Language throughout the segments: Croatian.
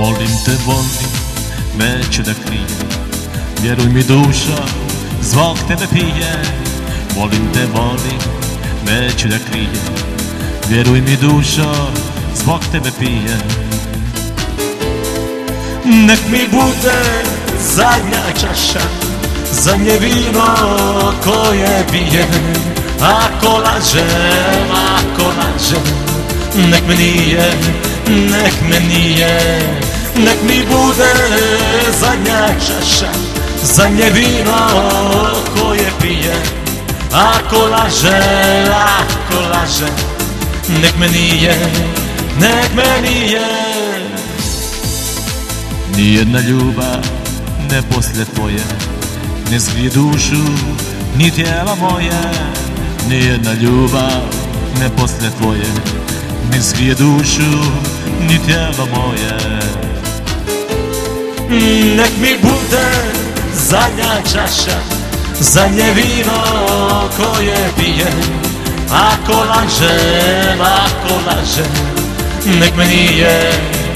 volim, neću da krijem. Vjeruj mi duša, zbog tebe pije. Volim, neću da krijem. Vjeruj mi duša, zbog tebe pije. Nek mi bude zadnja čaša, zadnje vino koje pijem. Ako lažem, nek me nije, nek mi bude zadnja čaša, zadnje vino koje pijem. Ako lažem, nek me nije. Nijedna ljubav, ne poslije tvoje, ne zgrije dušu, ni tijela moje. Nijedna ljubav, ne poslije tvoje, ne zgrije dušu, ni tijela moje. Nek mi bude zadnja čaša, zadnje vino koje pijem. Ako lažem, nek me nije.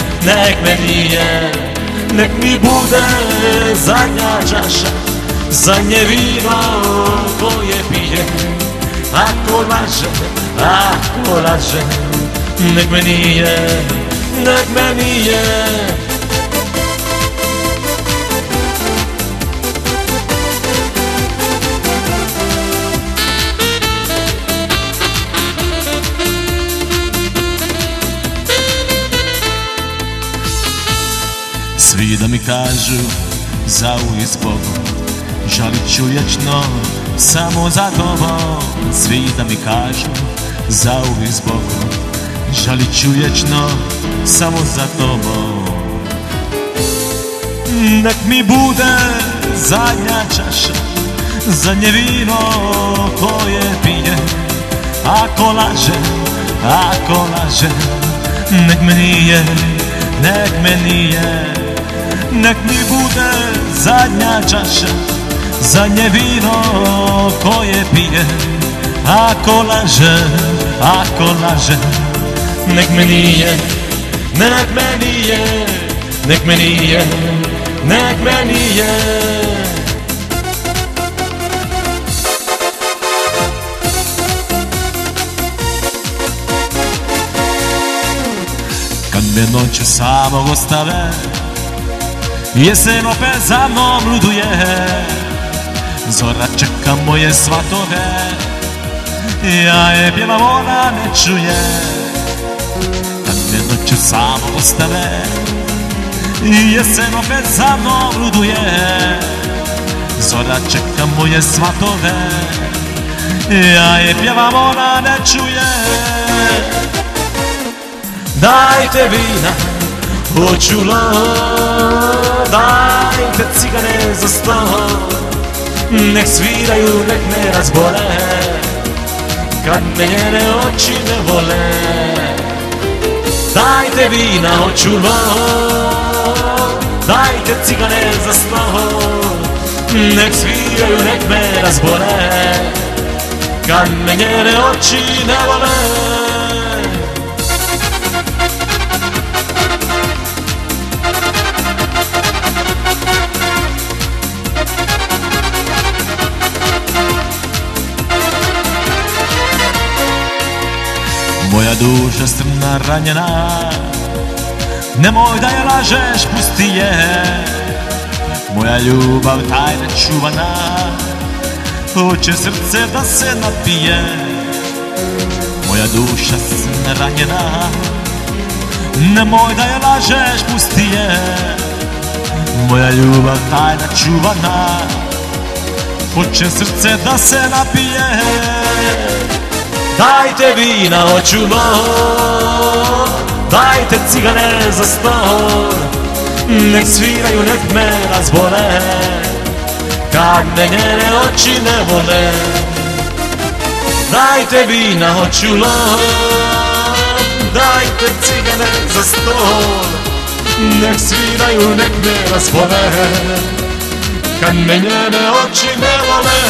Nek mi bude zadnja čaša, zadnje vino koje pijem. Ako lažem, nek me nije. Svi da mi kažu zauvijek s Bogom, žalit ću vječno samo za tobom. Svi da mi kažu zauvijek s Bogom, žalit ću vječno samo za tobom. Nek mi bude zadnja čaša, zadnje vino koje pijem. Ako lažem, nek me nije. Nek mi bude zadnja čaša, zadnje vino koje pijem. Ako lažem, nek me nije. Kad me noću samog ostave, jesen opet za mnom luduje. Zora čeka moje svatove, ja je pjevam, ona ne čuje. Kad me noću samog ostave, jesen opet za mnom luduje. Zora čeka moje svatove, ja je pjevam, ona ne čuje. Dajte vina, hoću lov, dajte cigane za sto. Nek sviraju, nek me razbole, kad me njene oči ne vole. Dajte vina, hoću lov, dajte cigane za sto. Nek sviraju, nek me razbole, kad me njene oči ne vole. Moja duša strna ranjena, nemoj da je lažeš, pusti je. Moja ljubav tajna čuvana, hoće srce da se napije. Moja duša strna ranjena, nemoj da je lažeš, pusti je. Moja ljubav tajna čuvana, hoće srce da se napije. Dajte vina, hoću lov, dajte cigane za sto. Nek sviraju, nek me razbole, kad me njene oči ne vole. Dajte vina, hoću lov, dajte cigane za sto. Nek sviraju, nek me razbole, kad me njene oči ne vole.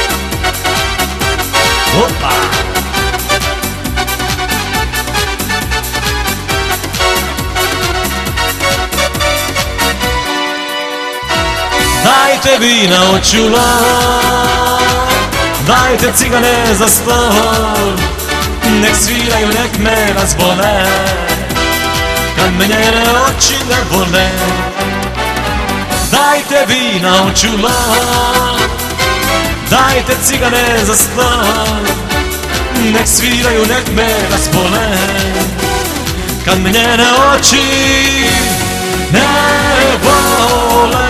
Opa! Dajte vina od čula, dajte cigane za stol, nek sviraju, nek me razbole, kad me njene oči ne vole. Dajte vina od čula, dajte cigane za stol, nek sviraju, nek me razbole, kad me njene oči ne vole.